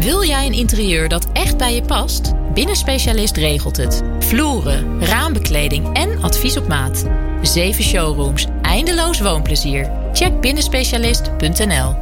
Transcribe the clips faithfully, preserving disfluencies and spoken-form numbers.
Wil jij een interieur dat echt bij je past? Binnenspecialist regelt het. Vloeren, raambekleding en advies op maat. Zeven showrooms, eindeloos woonplezier. Check binnenspecialist punt n l.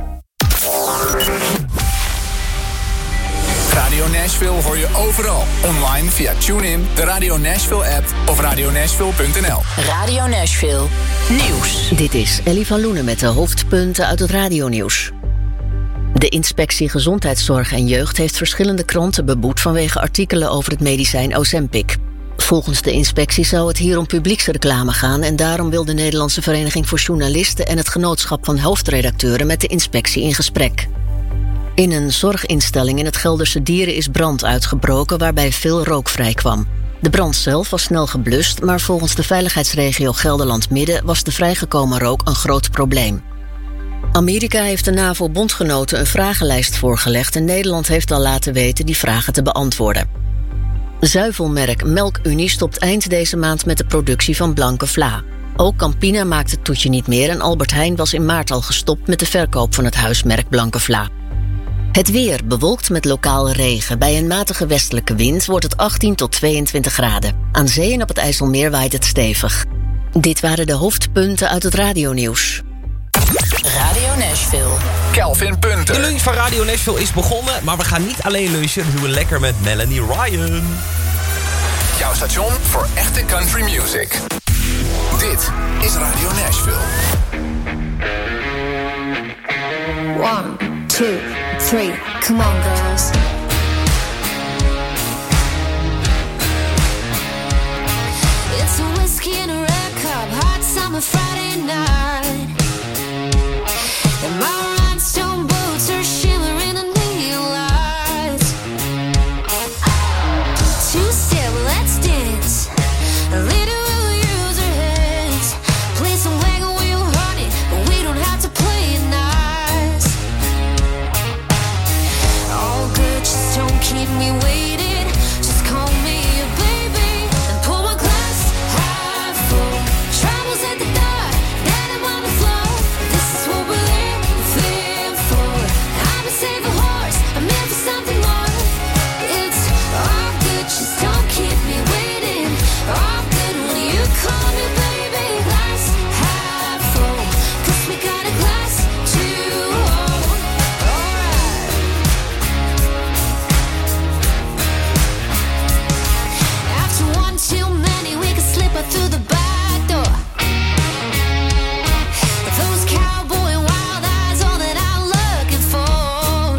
Radio Nashville hoor je overal. Online via TuneIn, de Radio Nashville app of radio nashville punt n l. Radio Nashville. Nieuws. Dit is Ellie van Loenen met de hoofdpunten uit het radionieuws. De Inspectie Gezondheidszorg en Jeugd heeft verschillende kranten beboet vanwege artikelen over het medicijn Ozempic. Volgens de inspectie zou het hier om publieksreclame gaan en daarom wil de Nederlandse Vereniging voor Journalisten en het Genootschap van Hoofdredacteuren met de inspectie in gesprek. In een zorginstelling in het Gelderse Dieren is brand uitgebroken waarbij veel rook vrijkwam. De brand zelf was snel geblust, maar volgens de veiligheidsregio Gelderland-Midden was de vrijgekomen rook een groot probleem. Amerika heeft de NAVO-bondgenoten een vragenlijst voorgelegd en Nederland heeft al laten weten die vragen te beantwoorden. Zuivelmerk Melkunie stopt eind deze maand met de productie van blanke vla. Ook Campina maakt het toetje niet meer en Albert Heijn was in maart al gestopt met de verkoop van het huismerk blanke vla. Het weer bewolkt met lokale regen. Bij een matige westelijke wind wordt het achttien tot tweeëntwintig graden. Aan zee en op het IJsselmeer waait het stevig. Dit waren de hoofdpunten uit het radionieuws. Radio Nashville. Kelvin Punten. De lunch van Radio Nashville is begonnen, maar we gaan niet alleen lunchen. We doen het lekker met Melanie Ryan. Jouw station voor echte country music. Dit is Radio Nashville. One, two, three, come on girls. It's a whiskey and a red cup, hot summer Friday night. And my rhinestone boots are shimmering in neon lights. Two step, let's dance. A little will use our hands. Play some wagon wheel, honey, but we don't have to play it nice. All good, just don't keep me waiting. Just call me a baby and pull my glass half full. Troubles at the door, then I'm on the floor. This is what we're living for. I'm a saver horse, I'm in for something more. It's all good, just don't keep me waiting. All good, will you call me baby? Glass half full, 'cause we got a glass to hold. Alright. After one too many, we can slip out through the back door. Those cowboy wild eyes, all that I'm looking for.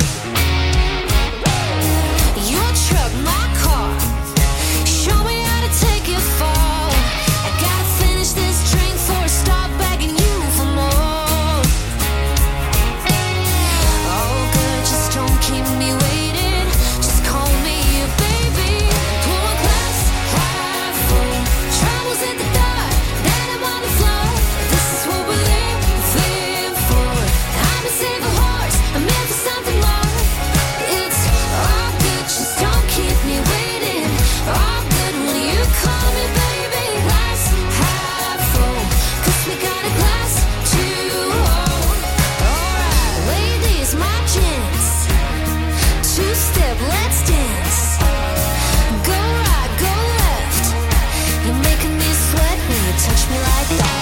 Your truck, my car, show me how to take it far. I gotta finish this drink before I start begging you for more. Oh good, just don't keep me waiting. Just call me a baby. Pull my glass half full. Troubles at the door, then I'm on the floor. This is what we're living for. I'm a saver horse, I'm in for something more. It's all good, just don't keep me waiting. All good, will you call me baby? Glass half full, 'cause we got a glass to hold. Alright, ladies, my gents. Two step, let's dance. Go right, go left. You're making me sweat when you touch me like that.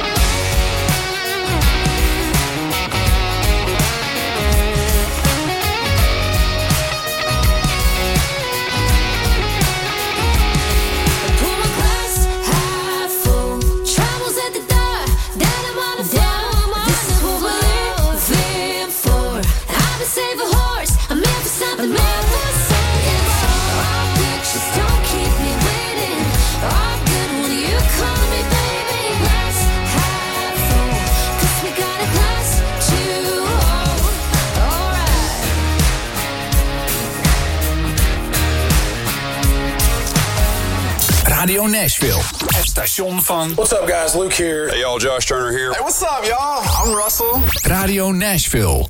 Pull my glass half full. Troubles at the door, then I'm on the floor. This is what we're living for. I'm a saver horse, I'm in for something more. It's all good, just don't keep me waiting. All good, will you call me baby? Glass half full, 'cause we got a glass to hold. Alright. Radio Nashville. Het station van... What's up, guys? Luke here. Hey, y'all, Josh Turner here. Hey, what's up, y'all? I'm Russell. Radio Nashville.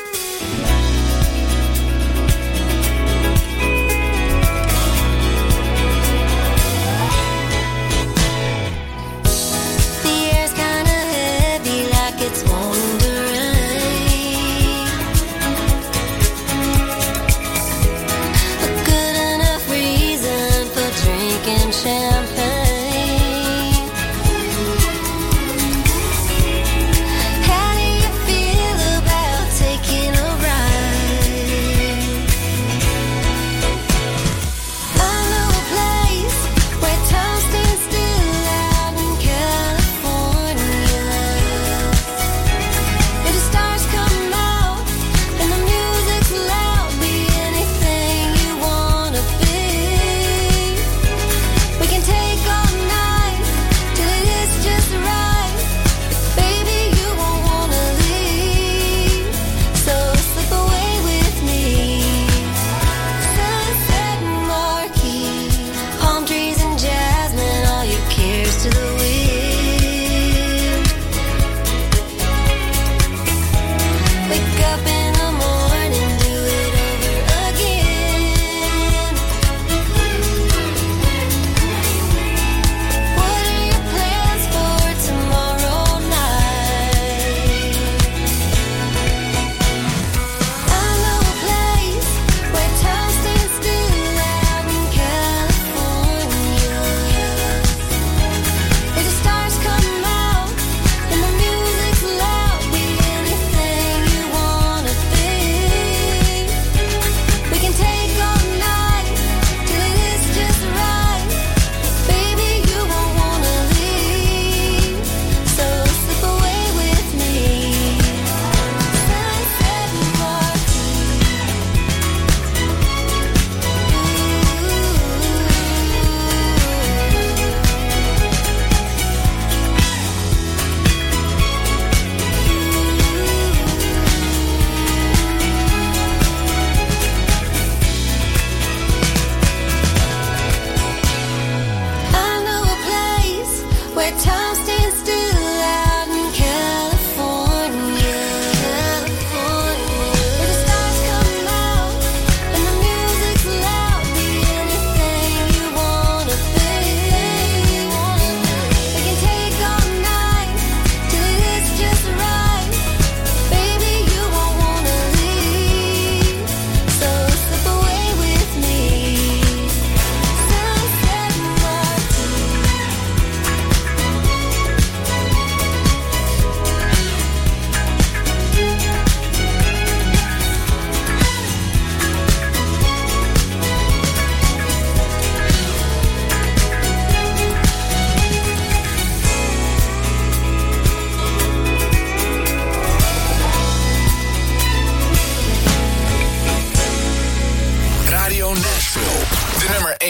The air's kinda heavy, like it's wandering.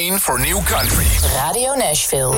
één voor New Country. Radio Nashville.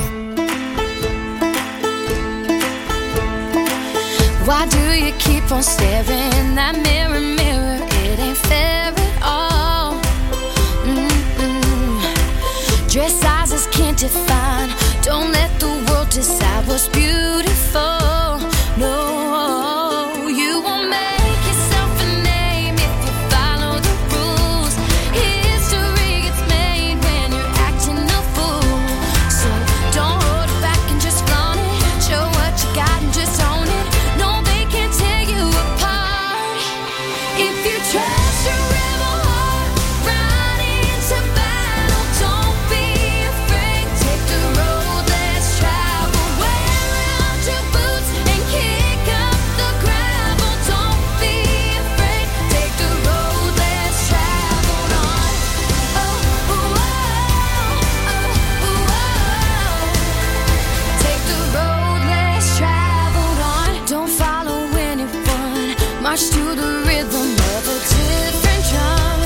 Why do you keep on staring in that mirror, mirror? It ain't fair at all. Mm-mm. Dress sizes can't define. Don't let the world decide what's beautiful. No, you won't make yourself a name if you follow the rules. History gets made when you're acting a fool. So don't hold it back and just flaunt it. Show what you got and just own it. No, they can't tear you apart. If you trust your rebel heart, ride into battle. Don't be afraid. Take the road less traveled. Wear out your boots and kick up the gravel. Don't be afraid. Take the road less traveled on. Oh, ooh, oh, oh, ooh, oh. Take the road less traveled on. Don't follow anyone. March to the rhythm of a different drum.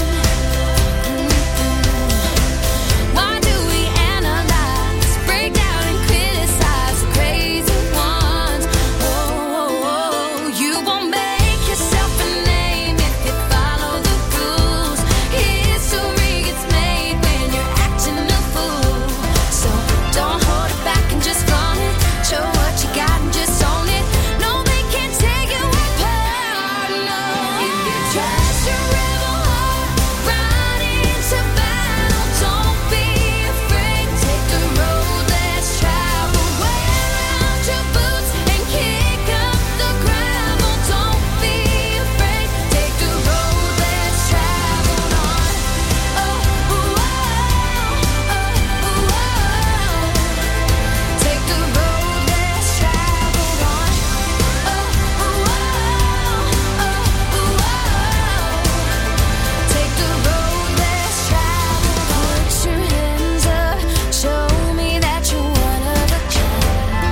Mm-mm. Why do we analyze, break down and criticize the crazy ones? Oh, oh, oh. You won't make yourself a name if you follow the rules. History gets made when you're acting a fool. So don't hold it back and just flaunt it. Show what you got and just own it. No, they can't take you apart. No. If you trust your rebel heart, ride into battle. Don't be afraid. Take the road less traveled. Wear out your boots and kick up the gravel. Don't be afraid. Take the road less traveled on. Oh, ooh, oh, oh, ooh, oh. Take the road less traveled on. Oh, ooh, oh, oh, ooh, oh. Take the road less traveled on. Put your hands up, show me that you're one of a kind.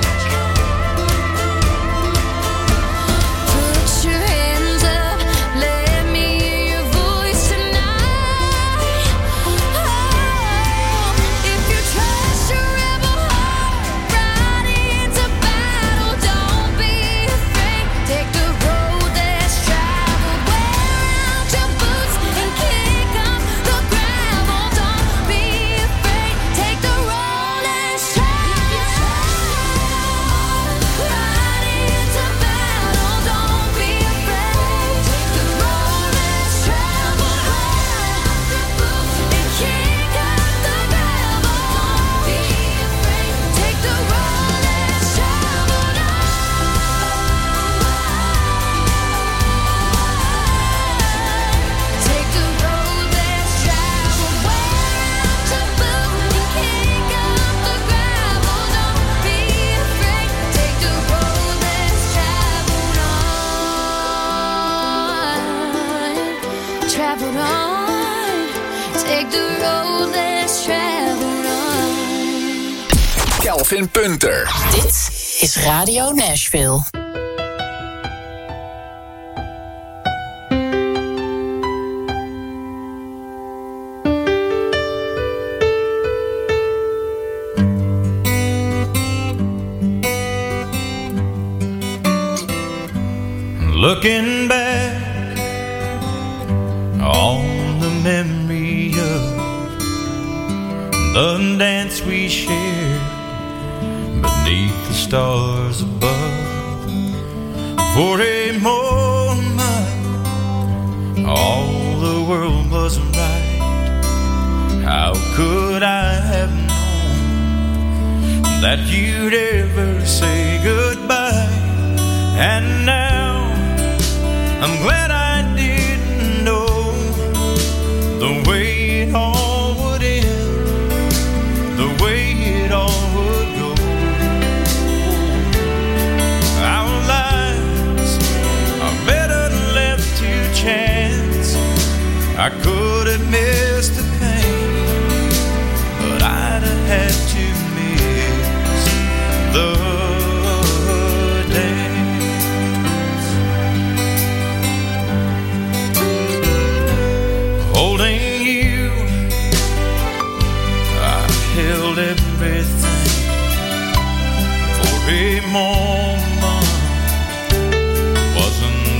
Put your hands up, let me hear your voice tonight. Oh, if you trust your rebel heart, ride into battle. Don't be afraid. Take the road less traveled. Wear out your boots and kick up the gravel. Don't be afraid. Take the road less traveled. Ride into battle. Don't be afraid. Take the road less traveled. And kick up the gravel. Don't be afraid. Take the road less traveled. Take the road less traveled. Wear out your boots and kick up the gravel. Don't be afraid. Take the road less traveled on. Traveled on. Take the road less traveled on. Kelvin Punter. Dit is Radio Nashville. Looking back on the memory of the dance we shared beneath the stars above. For a moment, all the world was right. How could I have known that you'd ever say goodbye? And now I'm glad I didn't know the way it all would end, the way it all would go. Our lives are better left to chance. I could have missed the pain, but I'd have had to miss the dance. Holding you, I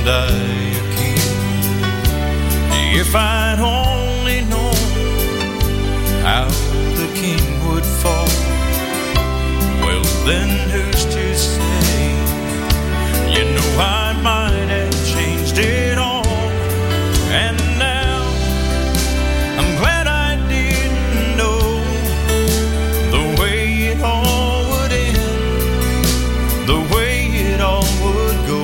die a king. If I'd only known how the king would fall, well then who's to say? You know I might have changed it all. And now I'm glad I didn't know the way it all would end, the way it all would go.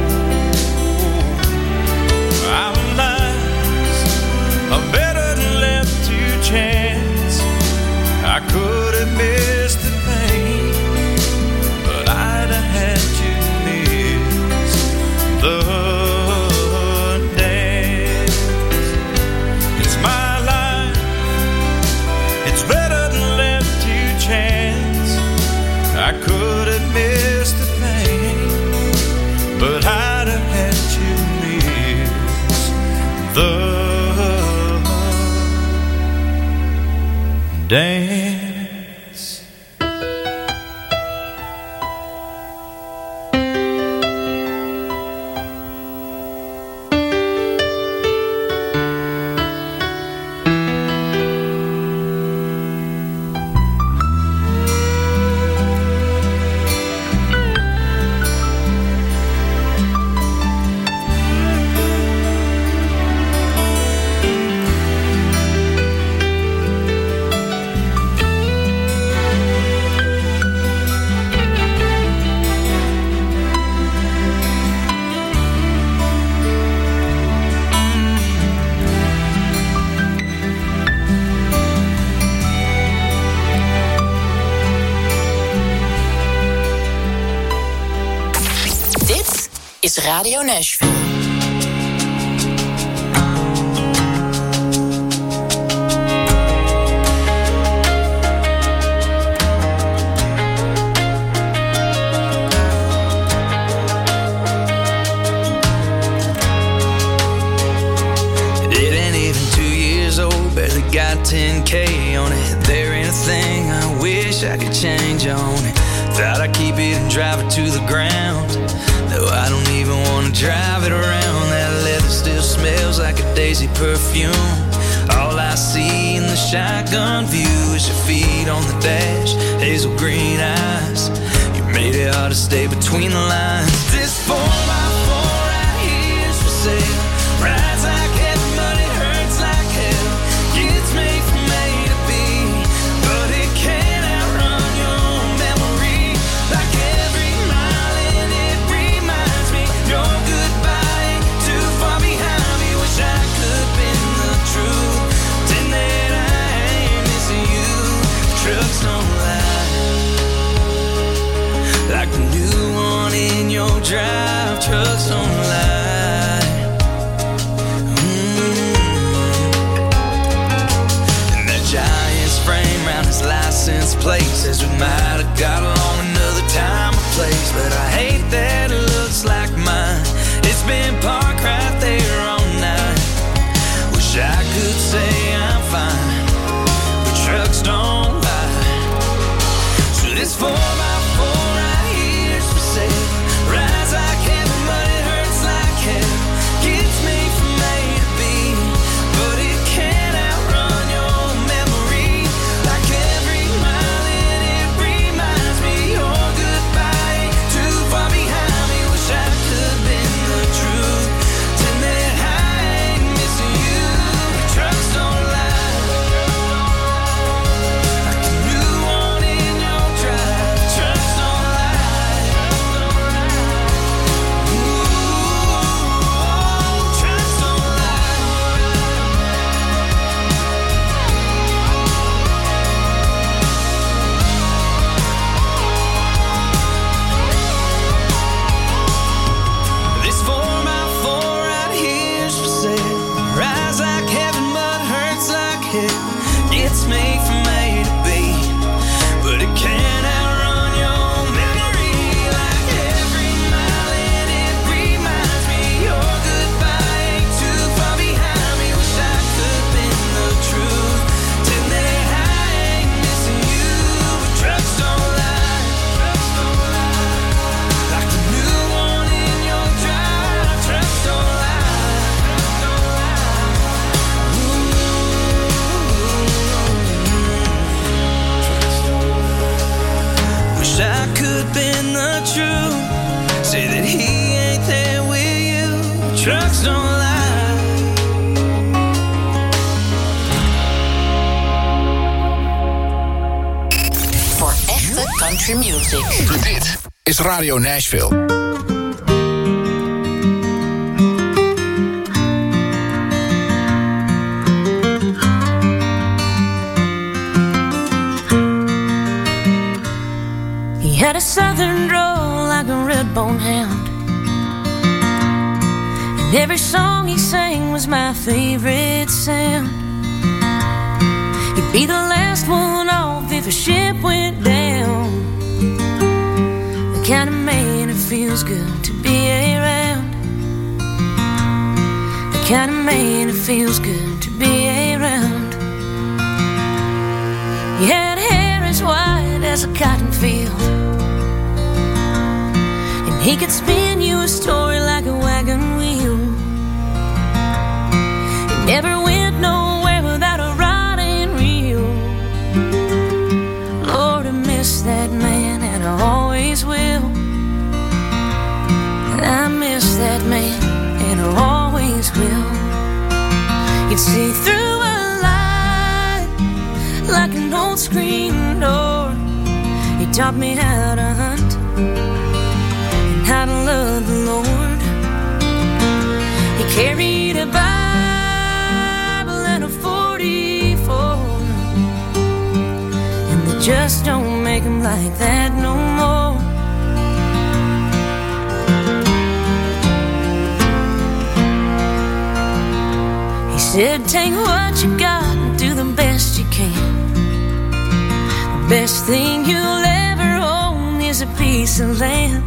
Our lives are better than left to chance. I could have missed the pain, but I'd have had to miss the dance. It's my life, it's better than left to chance. I could have missed the pain, but I'd have had to miss the dance. Is Radio Nashville. It ain't even two years old, barely got ten K on it. There ain't a thing I wish I could change on it. Thought I'd keep it and drive it to the ground. No, I don't even want to drive it around. That leather still smells like a daisy perfume. All I see in the shotgun view is your feet on the dash, hazel green eyes. You made it hard to stay between the lines. This four by four right here is for sale. Rides like heaven, but it hurts like hell. It's made from A to B, but it can't outrun your memory. Like every mile in it reminds me your goodbye ain't too far behind me. Wish I could been the truth, then that I ain't missing you. Trucks don't lie, like the new one in your drive. Trucks don't trucks don't lie. Voor echte country music. Dit is Radio Nashville. He had a southern drawl like a red-bone hound, and every song he sang was my favorite sound. He'd be the last one off if a ship went down, the kind of man it feels good to be around, the kind of man it feels good to be around. He had hair as white as a cotton field, and he could spin you a story like a wagon wheel. He never went nowhere without a rod and reel. Lord, I miss that man, and I always will. And I miss that man, and I always will. You'd see through a light like an old screen door. He taught me how to hunt and how to love the Lord. He carried a Bible and a forty-four, and they just don't make him like that no more. He said, take what you got and do the best you can. The best thing you'll ever own is a piece of land.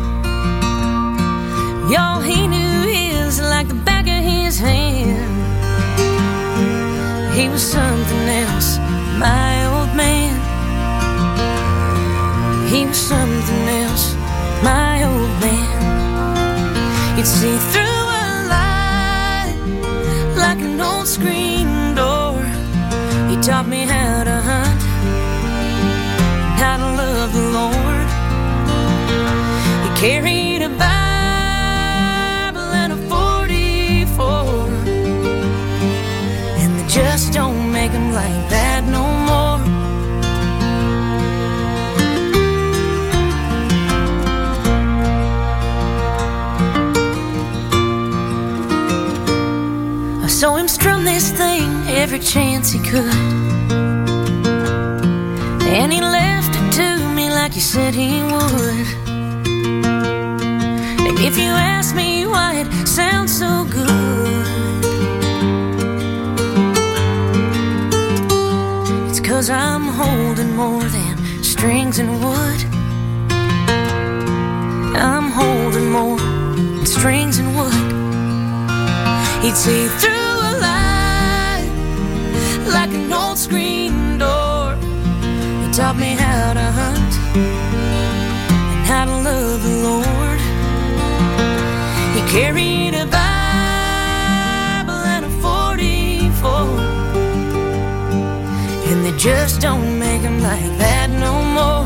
Y'all, he knew his like the back of his hand. He was something else, my old man. He was something else, my old man. You'd see through a light like an old screen door. He taught me how to hunt, how to love the Lord. He carried a Bible and a forty-four, and they just don't make him like that no more. I saw him strum this thing every chance he could, and he left it to me like he said he would. And if you ask me why it sounds so good, it's 'cause I'm holding more than strings and wood. I'm holding more than strings and wood. He'd see through a light like an old screen door. He taught me how to hunt and how to love the Lord. He carried a Bible and a forty-four, and they just don't make him like that no more.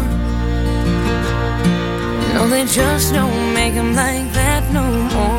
No, they just don't make him like that no more.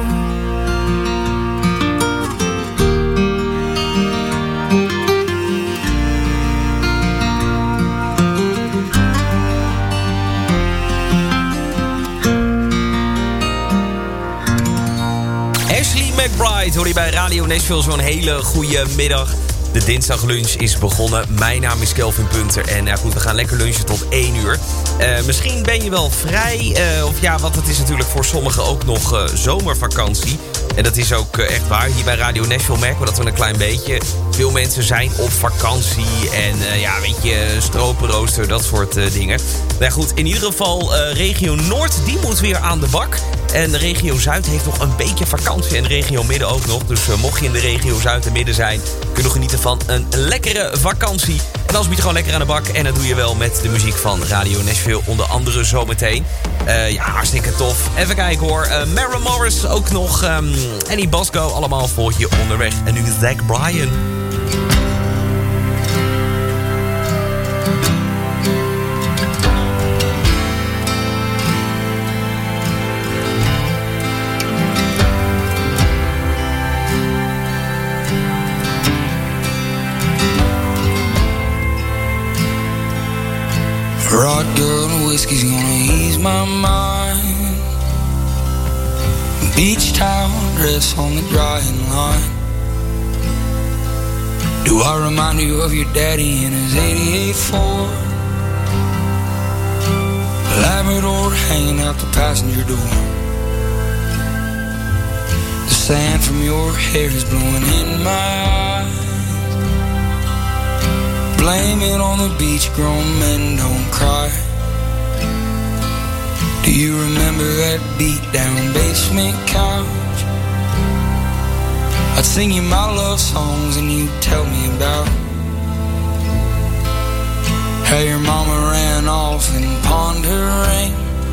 McBride hoor je bij Radio Nashville. Zo'n hele goede middag. De dinsdaglunch is begonnen. Mijn naam is Kelvin Punter. En ja, goed, we gaan lekker lunchen tot één uur. Uh, misschien ben je wel vrij. Uh, of ja, want het is natuurlijk voor sommigen ook nog uh, zomervakantie. En dat is ook uh, echt waar. Hier bij Radio Nashville merken we dat we een klein beetje. Veel mensen zijn op vakantie. En uh, ja, weet je, stropenrooster, dat soort uh, dingen. Nou goed, in ieder geval uh, regio Noord, die moet weer aan de bak. En de regio Zuid heeft nog een beetje vakantie. En de regio Midden ook nog. Dus uh, mocht je in de regio Zuid en Midden zijn, kun je genieten van een lekkere vakantie. En dan bied je gewoon lekker aan de bak. En dat doe je wel met de muziek van Radio Nashville. Onder andere zometeen. Uh, ja, hartstikke tof. Even kijken hoor. Uh, Maren Morris ook nog. Um, Annie Bosco. Allemaal voor je onderweg. En nu Zach Bryan. whiskey's gonna ease my mind. Beach towel dress on the drying line. Do I remind you of your daddy in his eighty-eight Ford? Labrador hanging out the passenger door. The sand from your hair is blowing in my eyes. Blame it on the beach, grown men don't cry. Do you remember that beat down basement couch? I'd sing you my love songs and you'd tell me about how your mama ran off and pawned her ring.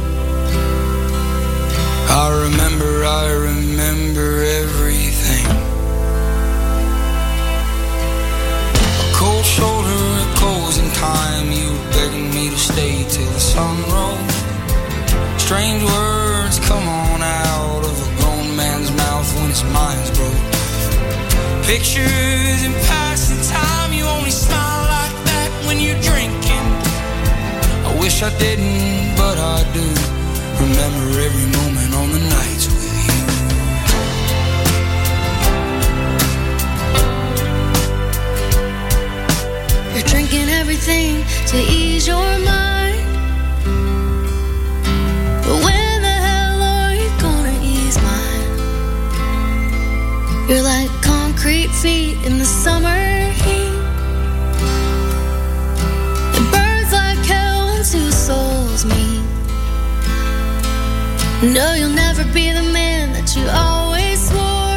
I remember, I remember everything. A cold shoulder, a closing time. You were begging me to stay till the sun rose. Strange words come on out of a grown man's mouth when his mind's broke. Pictures in passing time. You only smile like that when you're drinking. I wish I didn't, but I do. Remember every moment on the nights with you. You're drinking everything to ease your mind. But when the hell are you gonna ease mine? You're like concrete feet in the summer heat. It burns like hell when two souls meet. No, you'll never be the man that you always swore.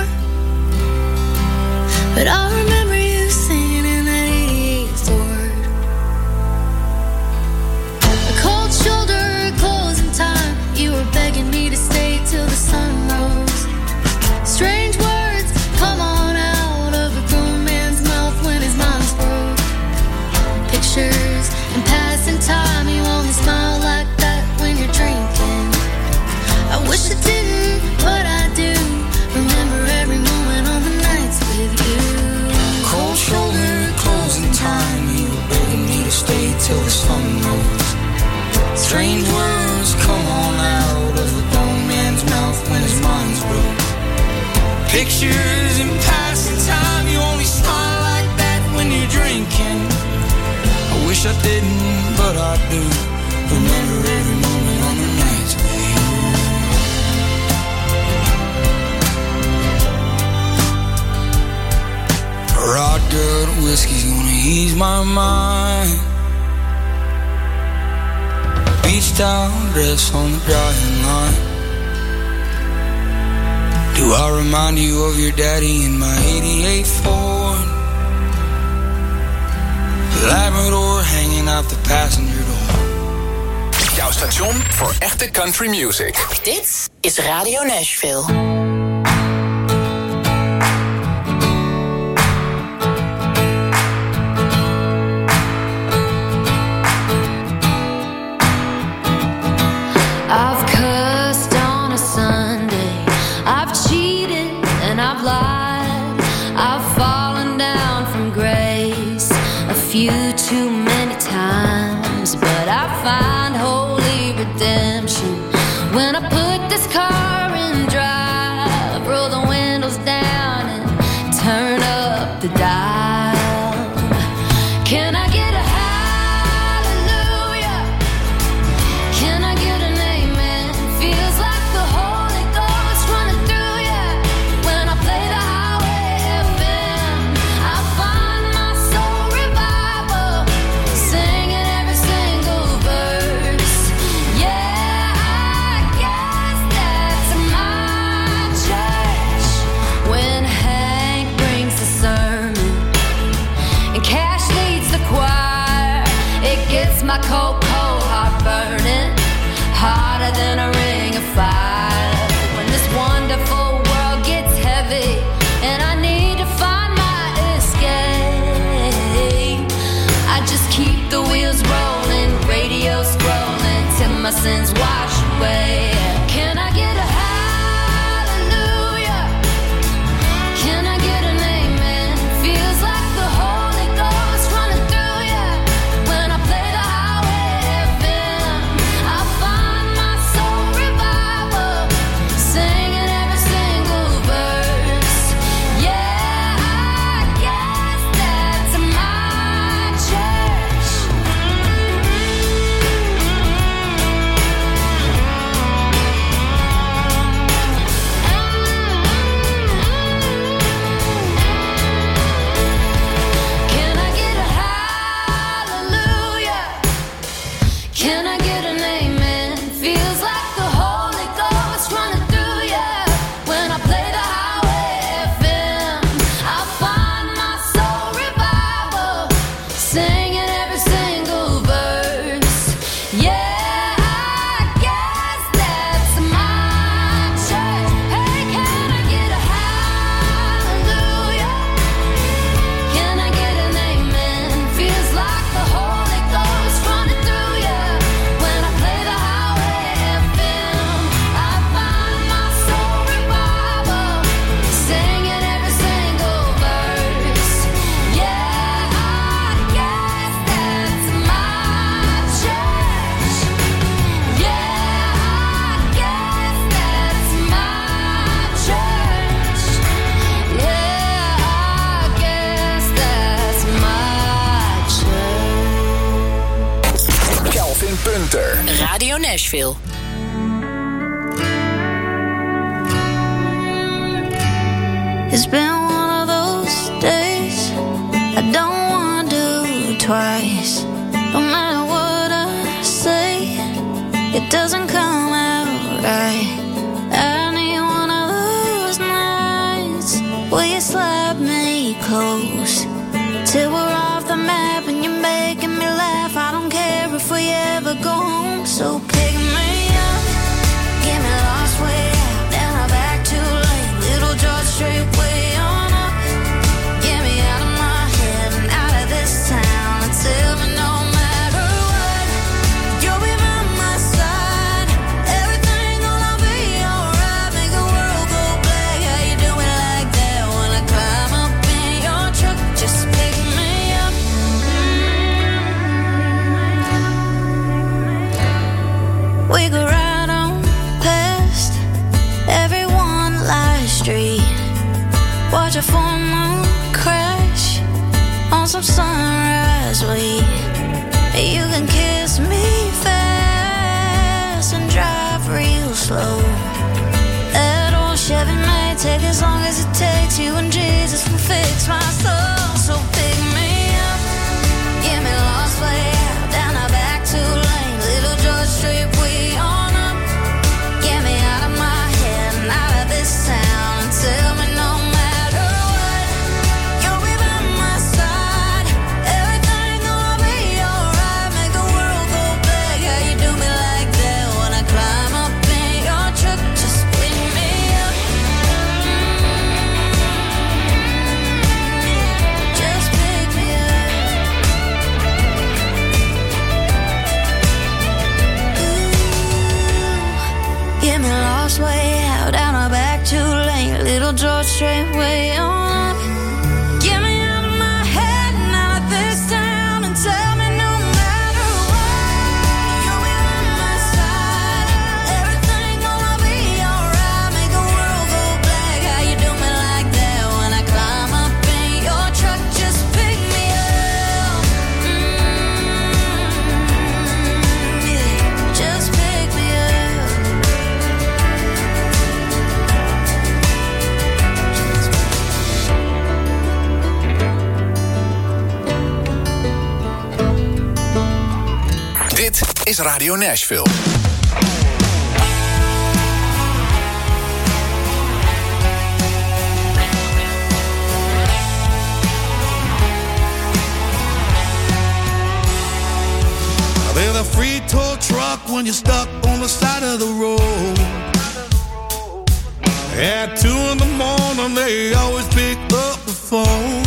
But I remember you singing in that eighty-eight Ford. A cold shoulder, closing time. You were begging me to stay till the sun rose. Strange words come on out of a grown man's mouth when his mind's broke. Pictures in passing time. You only smile like that when you're drinking. I wish I didn't, but I do. Remember every moment on the nights with you. Cold shoulder, closing time. You were begging me to stay till the sun rose. Strange words come on out of a grown man's mouth when his mind's broke. Pictures in passing time. You only smile like that when you're drinking. I wish I didn't, but I do. Remember every moment on the nights with you. Rod good whiskey's gonna ease my mind. Beach towel dress on the drying line. Do I remind you of your daddy in my eighty-eight Ford? Labrador hanging out the passenger door. Jouw station voor echte country music. Dit is Radio Nashville. I've cussed on a Sunday. I've cheated and I've lied. I've fallen down from grace a few too many times. But I find holy redemption when I put this car in drive. Roll the windows down and turn up the dial. Can I get a hallelujah? Can I get an amen? Feels like the Holy Ghost running through ya when I play the highway F M. I find my soul revival, singing every single verse. Yeah, I guess that's my church. When Hank brings the sermon and Cash leads the choir, it gets my cold, cold heart burning hotter than a ring of fire. When this wonderful world gets heavy and I need to find my escape, I just keep the wheels rolling, radio scrolling till my sins wash away. Can I get a hallelujah? Can I get an amen? Feels like the Holy Ghost running through ya when I play the highway Radio Nashville. It's been one of those days I don't wanna do twice. No matter what I say, it doesn't come out right. I need one of those nights where you slap me close till we're off the map and you're making me laugh. I don't care if we ever go home. So pick me up, get me lost way out, then I'm back too late. Little George Strait way on up. Get me out of my head and out of this town and tell me no matter what, you'll be by my side. Everything gonna be alright. Make the world go black. How you do it like that when I climb up in your truck? Just pick me up. We go right on past every one light street. Watch a full moon crash on some sunrise weed. You can kiss me fast and drive real slow. That old Chevy may take as long as it takes. You and Jesus will fix my soul. So pick me up, get me lost way out, down our back too lane. Little George Strait way on up. Get me out of my head and out of this town and tell me no matter what, you'll be by my side. Everything gonna be alright. Make the world go black. How you do me like that when I climb up in your truck? Just pick me up. Just pick me up. Ooh, get me lost way out, down our back too late. Little George Strait way on up. Get me out of my head and out of this town and tell me no matter what, you'll be by my side. Everything gonna be alright. Make the world go black. How you do me like that when I climb up in your truck? Just pick me up. Mm, yeah. Just pick me up. Dit is Radio Nashville. There's a free tow truck when you're stuck on the side of the road. At two in the morning, they always pick up the phone.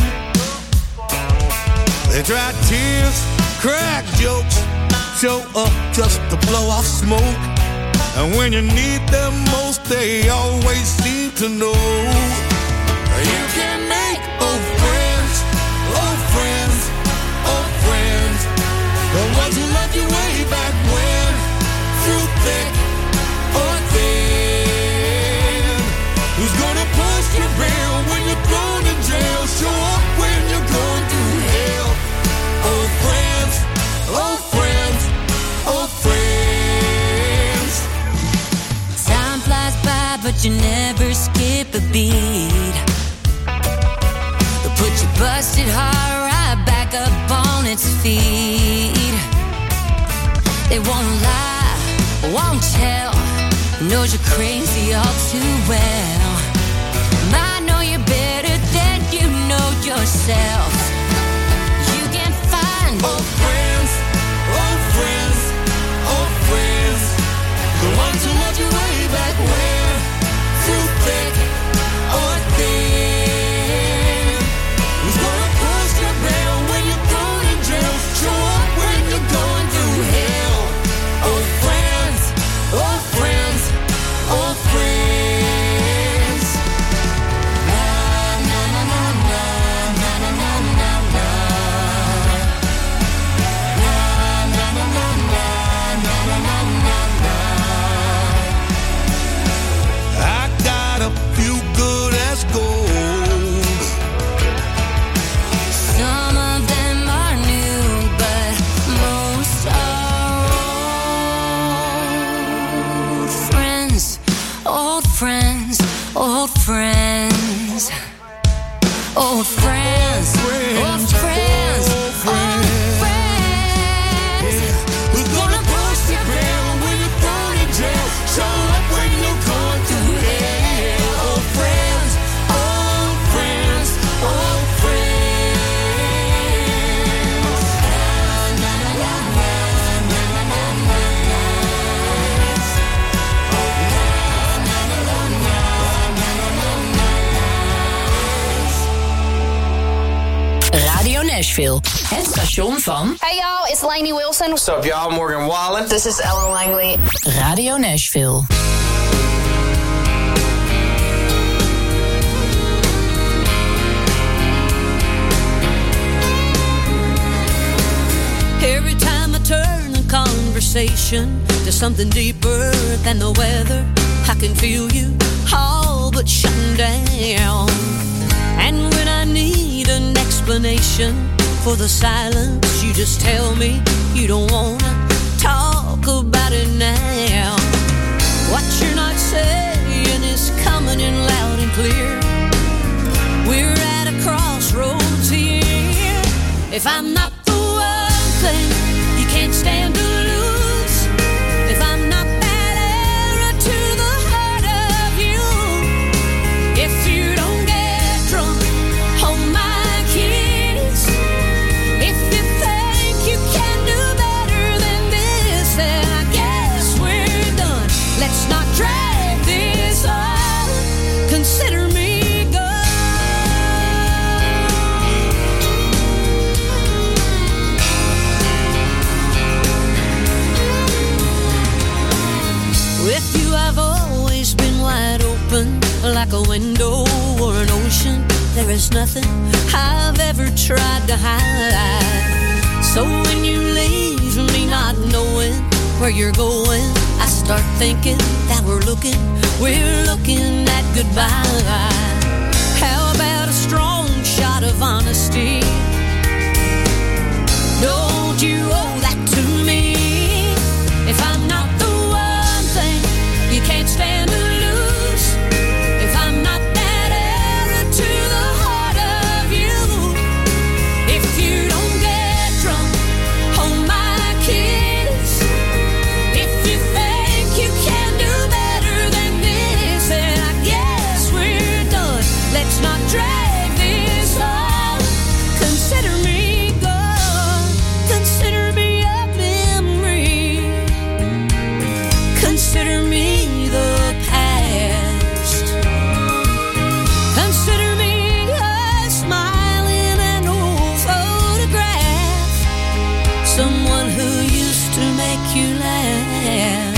They try tears, crack jokes, show up just to blow off smoke. And when you need them most, they always seem to know. You can make old friends, old friends, old friends. The ones who loved you way back when, through thick or thin. Who's gonna push your rail when you're thrown in jail? Show up when you're going through hell. Old friends, old friends, old friends. Time flies by, but you never skip a beat. They'll put your busted heart right back up on its feet. They won't lie, won't tell, knows you're crazy all too well. I know you better than you know yourself. You can find Old friends, old friends, old friends. The ones who loved you way back when, through thick or thin. Who's gonna push your rail when you're thrown in jail? Show up when you're going through hell. Old friends, old friends, old friends. Nashville. Het station van... Hey y'all, it's Lainey Wilson. What's up y'all, Morgan Wallen. This is Ellen Langley. Radio Nashville. Every time I turn the conversation to something deeper than the weather, I can feel you all but shutting down. And when I need an explanation for the silence, you just tell me you don't wanna talk about it now. What you're not saying is coming in loud and clear. We're at a crossroads here. If I'm not the one thing you can't stand to lose, if I'm not that arrow to the heart of you, if you don't get drunk on my kiss, if you think you can do better than this, then I guess we're done. Let's not drag this on. Consider me like a window or an ocean. There is nothing I've ever tried to hide. So when you leave me not knowing where you're going, I start thinking that we're looking, we're looking at goodbye. How about a strong shot of honesty? Don't you owe that to me? If I'm not the one thing you can't stand to lose, if I'm not that arrow to the heart of you, if you don't get drunk on my kiss, if you think you can do better than this, then I guess we're done. Let's not drag this on. Consider me gone. Consider me a memory. Consider me the past. Consider me a smile in an old photograph. Someone who used to make you laugh.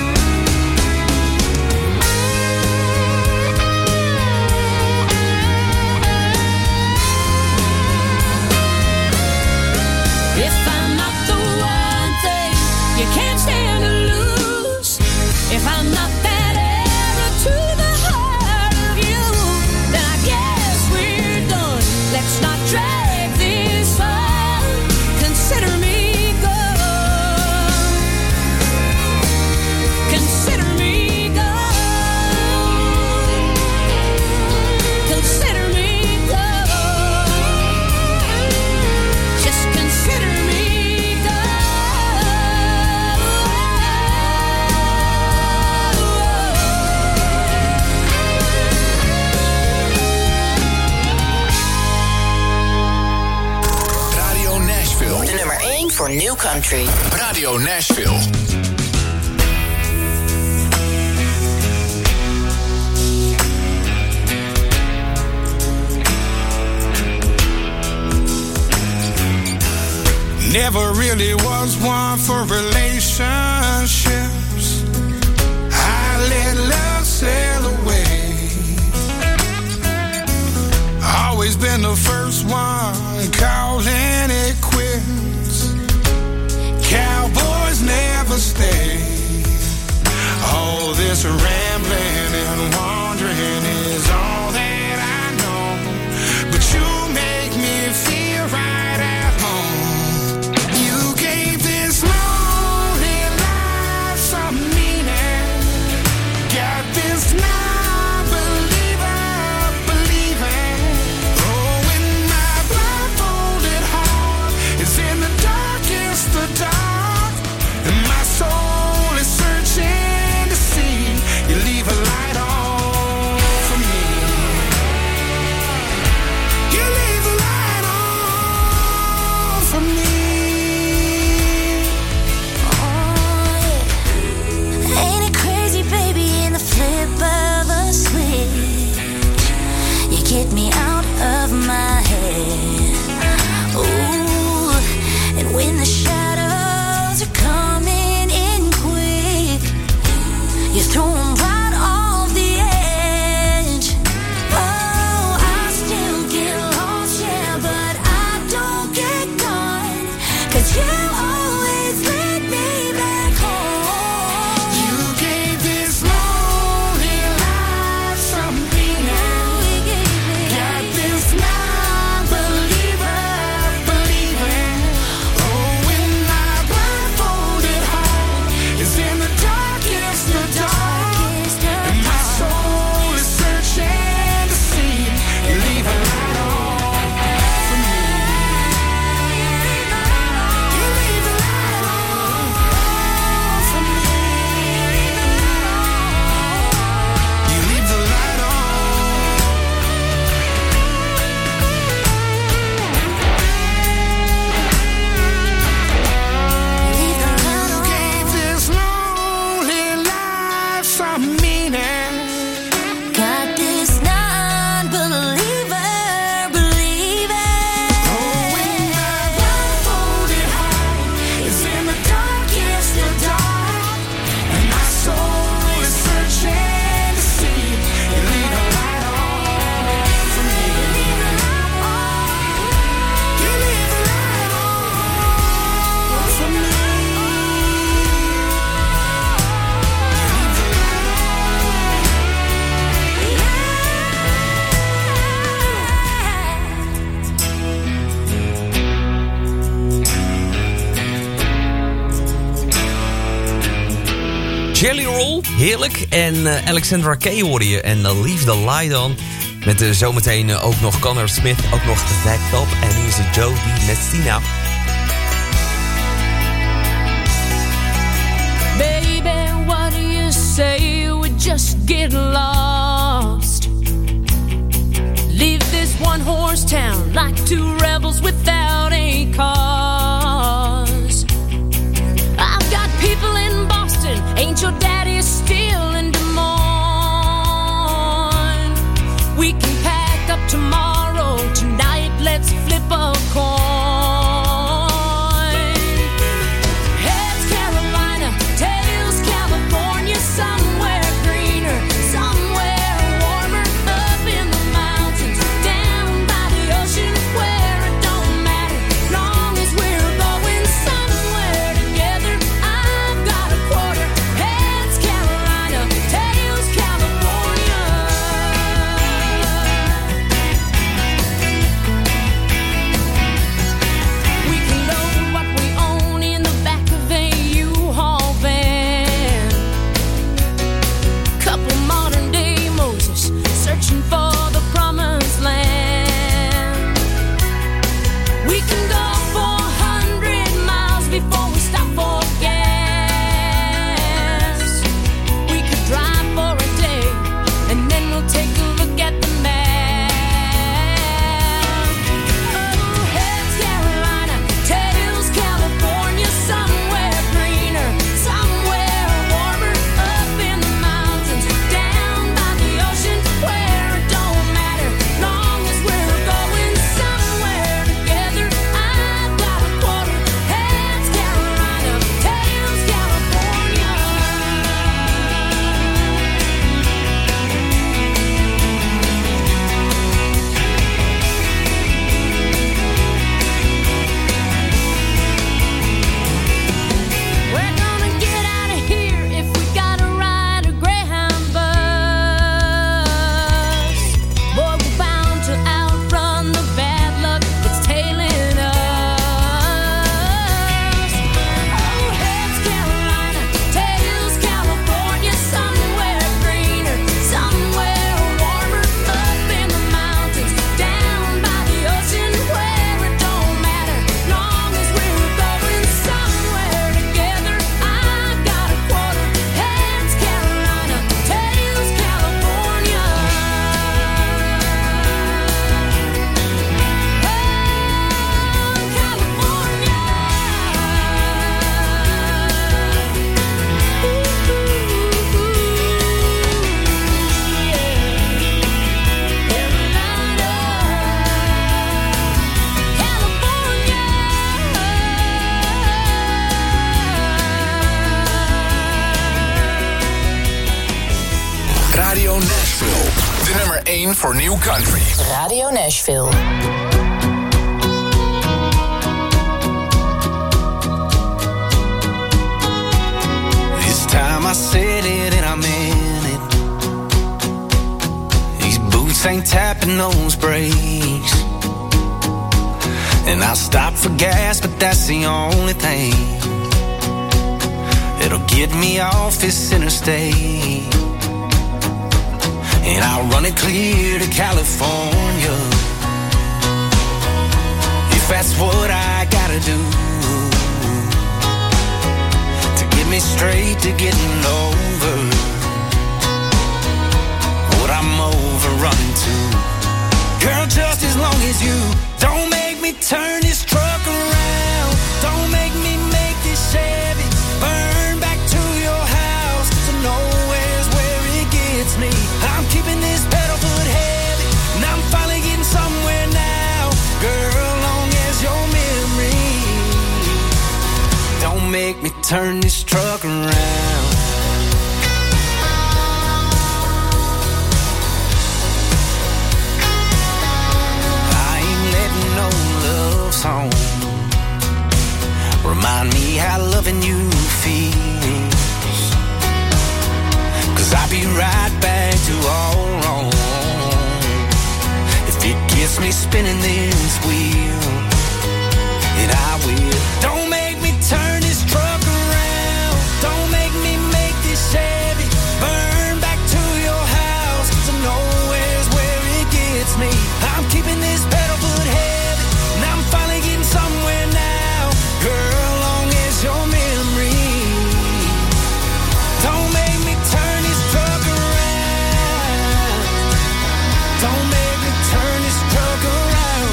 If I'm not the one thing you can't stand to lose, if I'm not that arrow to the heart of you, then I guess we're done. Let's not drag this on. Consider me gone. Consider me gone. Consider me gone. Just consider me Radio Nashville. De nummer één voor New Country. Radio Nashville. Never really was one for relationships. I let love sail away. Always been the first one calling it quits. Cowboys never stay. All this rambling and wandering is all that I know. But you make me feel right at home. You gave this lonely life some meaning. Got this non-believer believing. Oh, when my blindfolded heart is in the darkest of dark, and my soul is searching to see you leave a light on for me. You leave a light on for me. Ain't it crazy, baby, in the flip of a switch, you get me out of my head. Ooh, Jelly Roll, heerlijk. En uh, Alexandra Kay hoorde je. En uh, Leave the Light On. Met uh, zometeen uh, ook nog Connor Smith. Ook nog Zack Top. En hier is de Jodie Messina. Baby, what do you say we just get lost? Leave this one horse town like two rebels without a cause. I've got people in Boston, ain't your daddy still in Des Moines? We can pack up tomorrow, tonight let's flip a coin. Heads Carolina, tails California, somewhere greener, somewhere warmer, up in the mountains, down by the ocean, where it don't matter, long as we're going somewhere together. I've got a quarter. Heads Carolina, tails California. We can load what we own in the back of a U-Haul van. Couple modern day Moses searching for the promised land. We can go four hundred miles before we stop for gas. We could drive for a day and then we'll take a look at the map. Oh, heads Carolina, tails California, somewhere greener, somewhere warmer, up in the mountains, down by the ocean, where it don't matter, long as we're going somewhere together. I've got a quarter. Heads Carolina, tails California. We're gonna get out of here if we gotta ride a Greyhound bus. Boy, we're bound to outrun the bad luck that's tailing us. Oh, heads Carolina, tails California, somewhere greener, somewhere warmer, up in the mountains, down by the ocean, where it don't matter, long as we're going somewhere together. I've got a quarter. Heads Carolina, tails California. Oh, California. Ooh, yeah. Carolina, Radio Nashville. De nummer één voor New Country. Radio Nashville. This time I said it and I meant it. These boots ain't tapping those brakes. And I'll stop for gas, but that's the only thing that'll get me off this interstate. And I'll run it clear to California, if that's what I gotta do to get me straight to getting over what I'm over running to. Girl, just as long as you don't make me turn this truck around, don't make me make this Chevy burn back to your house, so nowhere's where it gets me. I'm keeping this pedal foot heavy, and I'm finally getting somewhere now. Girl, long as your memory don't make me turn this truck around. I ain't letting no love song remind me how loving you feels, 'cause I'll be right back to all wrong if it gets me spinning this wheel. And I will. Don't make me turn this truck around, don't make me make this keeping this pedal foot heavy, and I'm finally getting somewhere now. Girl, long as your memory don't make me turn this truck around. Don't make me turn this truck around.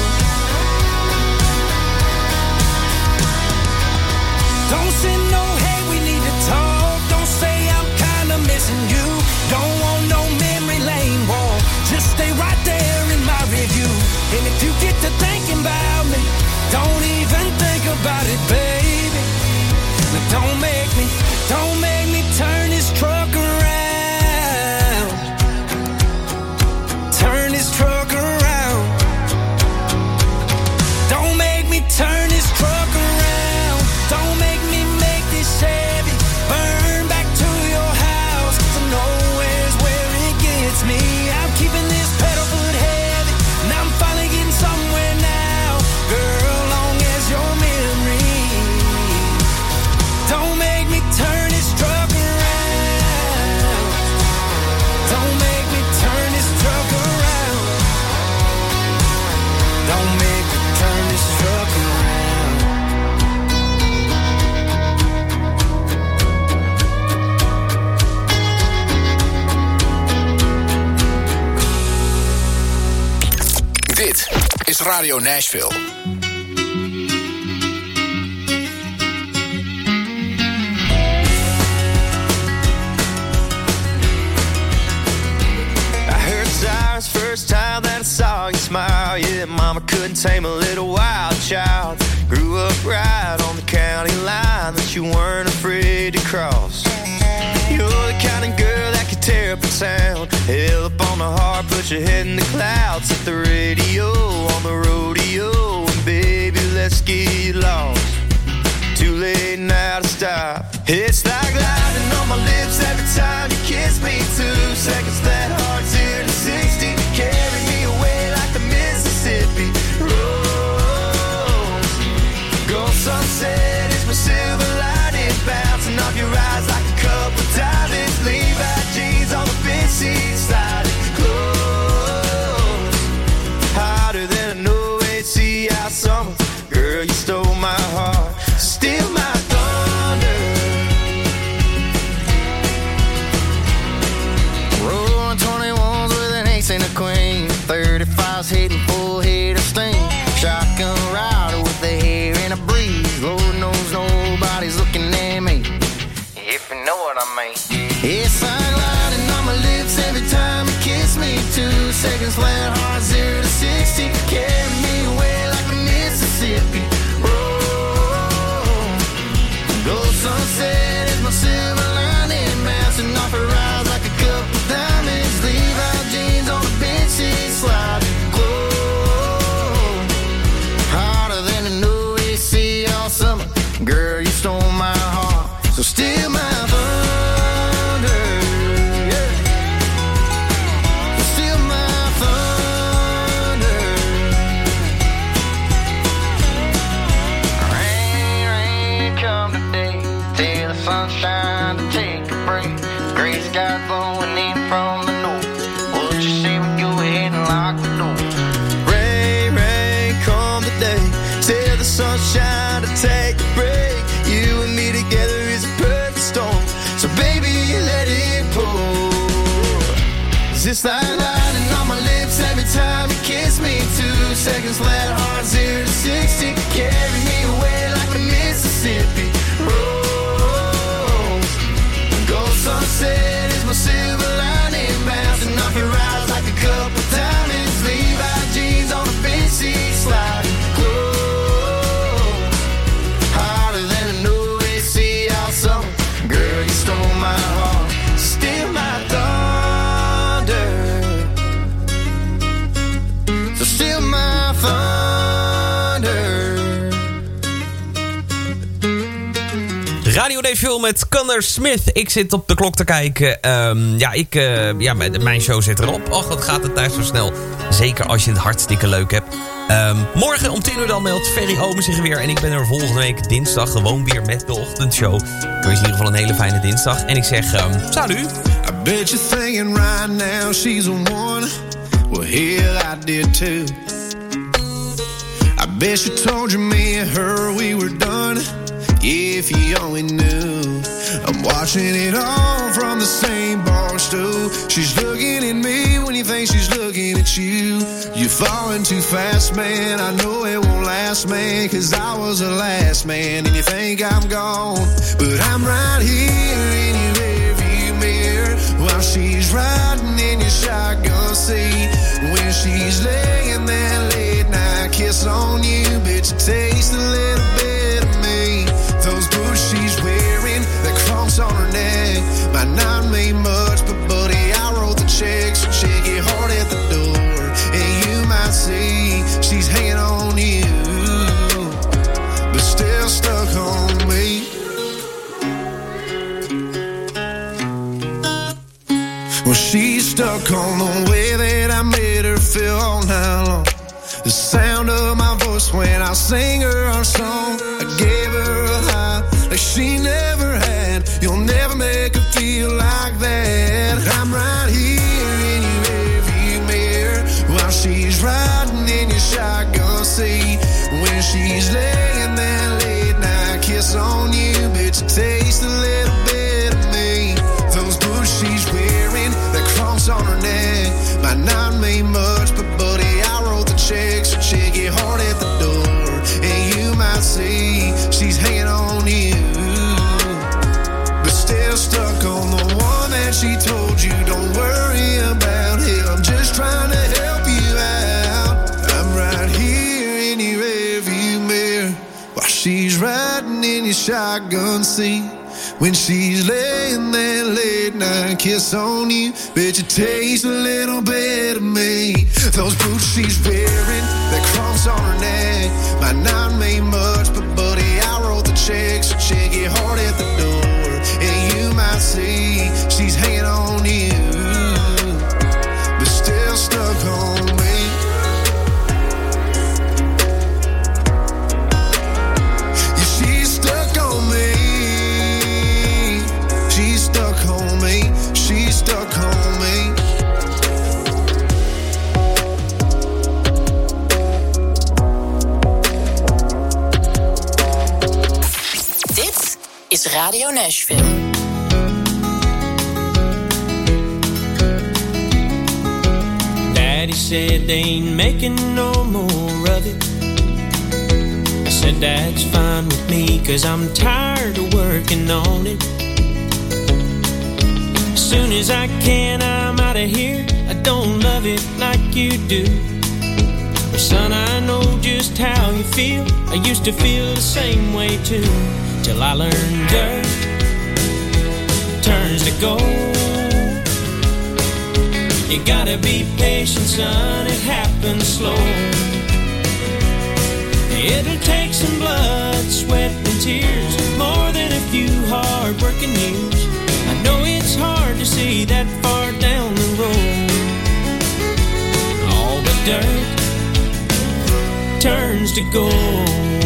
Don't send no hate, we need to talk. Don't say I'm kinda missing you. Don't want no memory lane walk. Just stay right there in my review. And if you get to thinking about me, don't even think about it, baby. Now don't make me, don't make me turn this truck around. Turn this truck around. Don't make me turn this truck around. Don't make me make this Chevy burn back to your house. 'Cause I know where's where it gets me. I'm keeping this pedal foot heavy, and I'm finally getting somewhere now. Girl, long as your memory don't make me turn this truck around. Don't make me turn this truck around. Don't make me turn this truck around. Dit is Radio Nashville. I heard sirens first time that I saw you smile. Yeah, mama couldn't tame a little wild child. Grew up right on the county line that you weren't afraid to cross. You're the kind of girl that could tear up a town. Hell up on the heart, put your head in the clouds. Set the radio on the rodeo, and baby, let's get lost. Too late now to stop. It's like lightning on my lips every time you kiss me. Two seconds that hard, zero to sixty. Carry me away like the Mississippi rolls. Gold sunset is my silver lining, bouncing off your eyes like a couple diamonds. Levi jeans on the bench seat, sliding close. Hotter than an O A C out summer. Girl, you stole my heart, steal my thunder. Rolling twenty-ones with an ace and a queen. thirty-fives hitting full head of steam. Shotgun rider with the hair in a breeze. Lord knows nobody's looking at me, if you know what I mean. It's like lightning on my lips every time you kiss me. Two seconds flat hard, zero to sixty. Carry me away like the Mississippi roll. Gold sunset is my silver lining, bouncing off her eyes like a couple diamonds. Levi jeans on the bench seat, sliding close. Harder than an O A C all summer. Girl, you stole my heart, so steal my thunder. Yeah. Steal my thunder. Rain, rain, come today. Till the sunshine to take a break. Gray sky blowing in from the north. What you say we go ahead and lock the door? Rain, rain, come today. Till the sunshine to take a break. You and me together is a perfect storm. So baby, let it pour. It's just like lightning on my lips every time you kiss me. Two seconds flat hard, zero to sixty. Carry me away like the Mississippi rolls. Gold sunset is my silver lining, bouncing off your eyes like a couple diamonds. Levi jeans on the bench seat, sliding close. Harder than an O A C all summer. Girl, you stole my heart, steal my thunder. So steal my thunder. Radio Nashville met Connor Smith. Ik zit op de klok te kijken. Um, ja, ik, uh, ja, mijn show zit erop. Och, wat gaat het tijd zo snel. Zeker als je het hartstikke leuk hebt. Um, morgen om tien uur dan meldt Ferry Omen zich weer. En ik ben er volgende week dinsdag gewoon weer met de ochtendshow. Ik wens je in ieder geval een hele fijne dinsdag. En ik zeg, um, salut. I bet you're thinking right now she's the one. Well, hell, I did too. bet she told you me and her we were done. If you only knew, I'm watching it all from the same bar stool. She's looking at me when you think she's looking at you. You're falling too fast, man, I know it won't last, man, cause I was the last man, and you think I'm gone, but I'm right here in your rearview mirror, while she's riding in your shotgun seat. When she's laying that late night kiss on you, bitch, it tastes a little bit of me. Those boots she's wearing, that cross on her neck, might not mean much, but buddy, I wrote the check, so check it hard at the door, and you might see she's hanging on you, but still stuck on me. Well, she's stuck on the way that I made her feel all night long. The sound of my voice when I sing her our song. I gave her a high like she never had. You'll never make her feel like that. I'm right here in your rearview mirror, while she's riding in your shotgun seat. When she's laying that late night kiss on you, bitch, it tastes a little bit of me. Those boots she's wearing, that cross on her neck, might not mean much, but buddy, I wrote the check, so check it hard at the door, and you might see she's hanging on you, but still stuck on the one that she told you don't worry about him, just trying to help you out. I'm right here in your rearview mirror, while she's riding in your shotgun seat. When she's laying that late night kiss on you, bet you taste a little bit of me. Those boots she's wearing, that cross on her neck, might not mean much, but buddy, I wrote the check, so check it hard at the door, and you might see she's hanging on you, but still stuck on me. Yeah, she's stuck on me. She's stuck on me, she's stuck on me. Dit is Radio Nashville. Daddy said they ain't making no more of it. I said that's fine with me, cause I'm tired of working on it. As soon as I can, I'm out of here. I don't love it like you do. Son, I know just how you feel. I used to feel the same way too, till I learned dirt turns to gold. You gotta be patient, son, it happens slow. It'll take some blood, sweat, and tears, more than a few hard-working years. I know it's hard to see that far down the road. All the dirt turns to gold.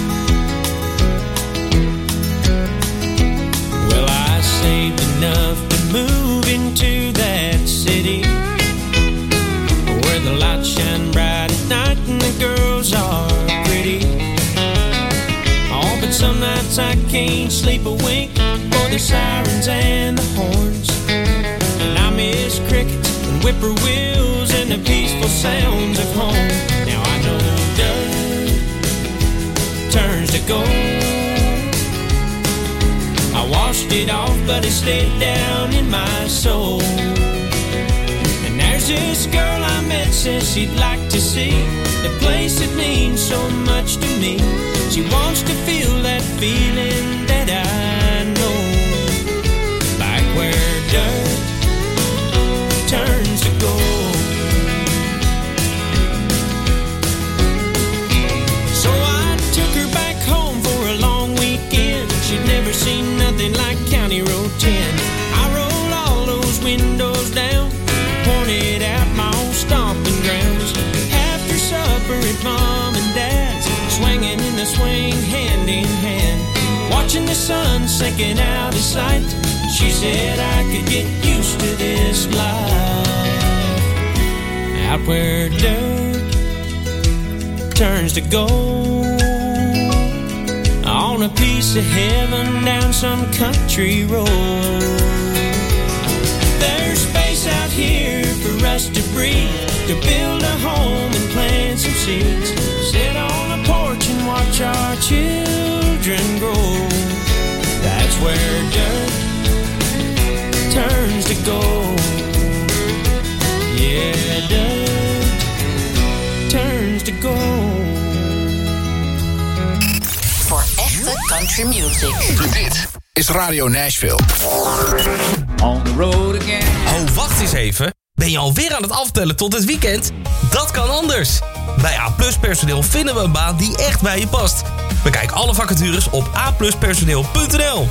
Well, I saved enough to move into that city, where the lights shine bright at night and the girls are pretty. Oh, but some nights I can't sleep a wink for the sirens and the horns, and I miss crickets and whippoorwills and the peaceful sounds of home. Now I know dirt turns to gold. I washed it off, but it stayed down in my soul. And there's this girl I met, says she'd like to see the place that means so much to me. She wants to feel that feeling that I know, like where dirt turns to gold. So I took her back home for a long weekend. She'd never seen nothing like County Road ten. I rolled all those windows down, pointed out my old stomping grounds. After supper at Mom and Dad's, swinging in the swing hand in hand, watching the sun sinking out of sight. She said I could get used to this life, out where dirt turns to gold on a piece of heaven down some country road. There's space out here for us to breathe, to build a home and plant some seeds, sit on a porch and watch our children grow. That's where dirt turns to gold. Yeah, dirt turns to gold. Voor echte country music. Dit is Radio Nashville. On the road again. Oh, wacht eens even. Ben je alweer aan het aftellen tot het weekend? Dat kan anders. Bij A Plus Personeel vinden we een baan die echt bij je past. Bekijk alle vacatures op a plus personeel punt n l.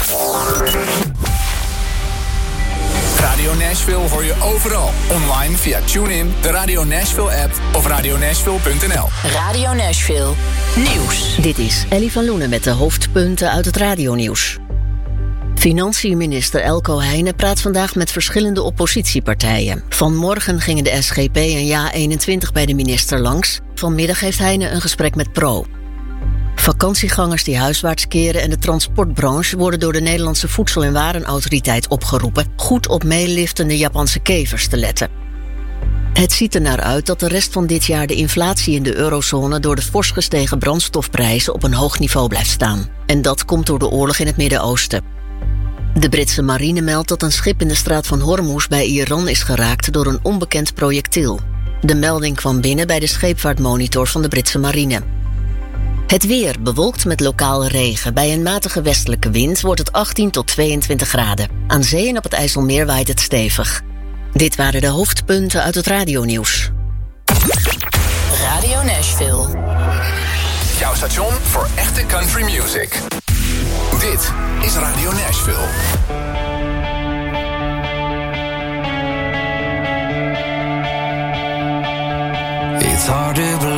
Radio Nashville hoor je overal. Online via TuneIn, de Radio Nashville app of radio nashville punt n l. Radio Nashville Nieuws. Dit is Ellie van Loenen met de hoofdpunten uit het radionieuws. Financiën-minister Elko Heijnen praat vandaag met verschillende oppositiepartijen. Vanmorgen gingen de S G P en Ja eenentwintig bij de minister langs. Vanmiddag heeft Heijnen een gesprek met Pro. Vakantiegangers die huiswaarts keren en de transportbranche worden door de Nederlandse Voedsel- en Warenautoriteit opgeroepen goed op meeliftende Japanse kevers te letten. Het ziet er naar uit dat de rest van dit jaar de inflatie in de eurozone door de fors gestegen brandstofprijzen op een hoog niveau blijft staan. En dat komt door de oorlog in het Midden-Oosten. De Britse marine meldt dat een schip in de straat van Hormuz bij Iran is geraakt door een onbekend projectiel. De melding kwam binnen bij de scheepvaartmonitor van de Britse marine. Het weer bewolkt met lokale regen. Bij een matige westelijke wind wordt het achttien tot tweeëntwintig graden. Aan zee en op het IJsselmeer waait het stevig. Dit waren de hoofdpunten uit het radionieuws. Radio Nashville. Jouw station voor echte country music. Dit is Radio Nashville. It's hard to believe